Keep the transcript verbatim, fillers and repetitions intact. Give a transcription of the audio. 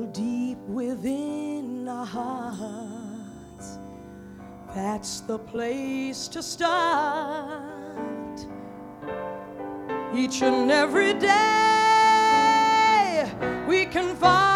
deep within our hearts, that's the place to start. Each and every day we can find